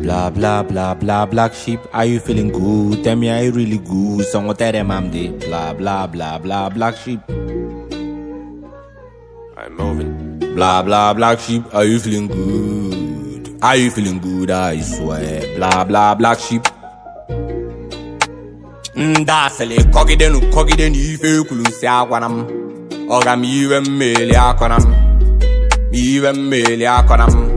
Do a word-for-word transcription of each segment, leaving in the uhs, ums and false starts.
Blah blah blah blah black sheep, are you feeling good? Tell me, are you really good? Someone tell them I'm the blah blah blah blah black sheep. I'm moving. Blah blah black sheep, are you feeling good? Are you feeling good? I swear. Blah blah black sheep. Ndasele kogidenu kogidenu ife kulusi akwanam. Oga mi iwe mmeli akwanam. Mi iwe mmeli akwanam.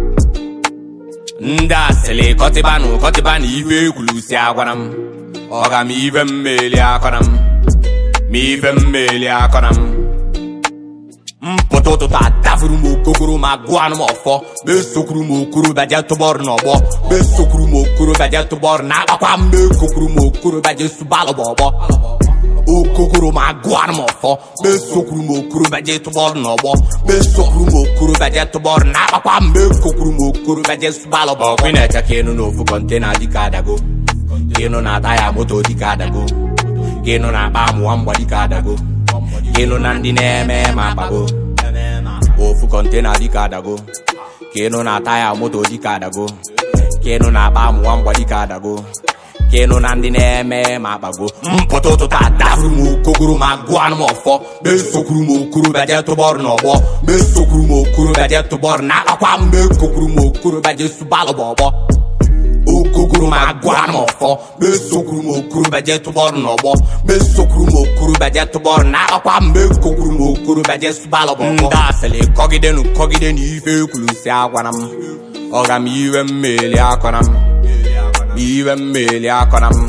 Ndasele kotibanu kotibanu ife kulusi akwanam. Oga mi iwe mmeli akwanam. Mi iwe mmeli akwanam. Mpototo ta tafuru mo kokoro ma guanu mo fo. Be sokuru mo kuru baje to bor no bo. Be sokuru mo kuru baje to bor na akwa me kokuru mo kuru baje subalo bobo. O kokoro ma guanu mo fo. Be sokuru mo kuru baje to bor no bo. Be sokuru mo kuru baje to bor na akwa me kokuru mo kuru baje subalo bobo. Kwina cha kenu no fu container di kadago. Kenu na taya moto di kadago. Kenu na ba mu ambwa di kadago. Kenu na ndi neme mapago. Ofu container di kadago. Kenu na taya moto di kadago. Kenu na ba mu ambwa di kadago. Kenu na ndi neme mapago. Mpototo ta dafuru mu kokuru ma guanu mo fo. Be sokuru mo kuru baje to bor no bo. Be sokuru mo kuru baje to bor na akwa me kokuru mo kuru baje subalo bobo. O kokuru ma guanu mo fo. Be sokuru mo kuru baje to bor no bo. Be sokuru mo kuru baje to bor na akwa me kokuru mo kuru baje subalo bobo. Ndasele kogidenu kogidenu ife kulusi akwanam. Oga mi iwe mmeli akwanam. Mi iwe mmeli akwanam.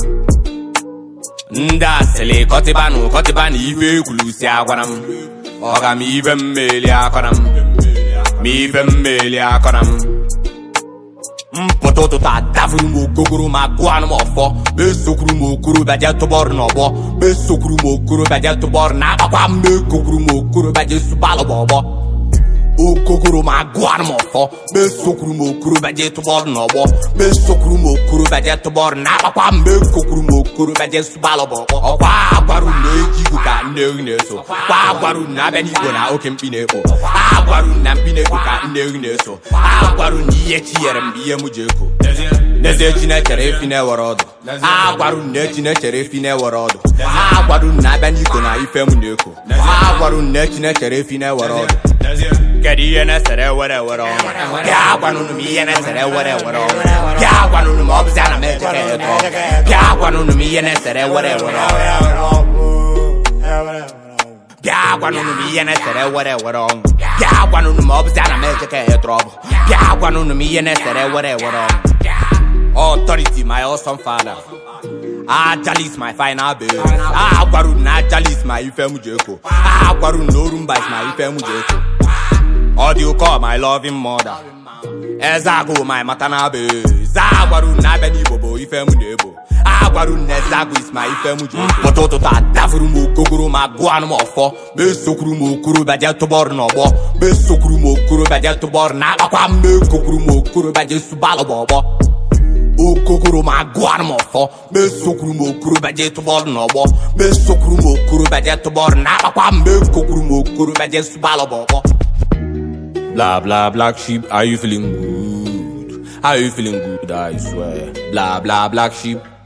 Ndasele kotibanu kotibanu ife kulusi akwanam. Oga mi iwe mmeli akwanam. Mi iwe mmeli akwanam. Mpototo ta dafuru mo kokoro ma guanu mo fo. Be sokuru mo kuru baje to bor no bo. Be sokuru mo kuru baje to bor na akwa me kokuru mo kuru baje subalo bobo. O kokoro ma guanu mo fo. Be sokuru mo kuru baje to bor no bo. Be sokuru mo kuru baje to bor na akwa me kokuru mo kuru baje subalo bobo. Okwa agwaru na ejigo ka nne ne so. Kwa agwaru na be ni go na oke mpine ko. Agwaru na mpine ko ka nne ne so. Agwaru ni ye chiyere mbiye mujeko. Neze chine chere fi na worodo. Agwaru na chine chere fi na worodo. Agwaru na be ni go na ife mu neko. Agwaru na chine chere fi na worodo. Kedi ye na sere were were on. Ya gwanu no mi ye na sere were were on. Ya gwanu no mo bza na me jeke to. Ya gwanu no mi ye na sere were were on. Ya gwanu no mi ye na sere were were on. Ya gwanu no mo bza na me jeke to. Ya gwanu no mi ye na sere were were on. Authority, my awesome father. Ah, Jalis, my final bill. Ah, Gwaru na Jalis, my ife mujeko. Ah, Gwaru no rumba is my ife mujeko. Audio call my loving mother. Ezago my matanabe. Zagwaru na beni bobo ife munebo. Agwaru nezago is my ife mujeko. Pototo ta dafuru mo kokoro ma guanu mo fo. Be sokuru mo kuru baje to bor no bo. Be sokuru mo kuru baje to bor na akwa me kokuru mo kuru baje subalo bobo. O kokoro ma guanu mo fo. Be sokuru mo kuru baje to bor no bo. Be sokuru mo kuru baje to bor na akwa me kokuru mo kuru baje subalo bobo. Blah blah black sheep, are you feeling good? Are you feeling good? I swear. Blah blah black sheep.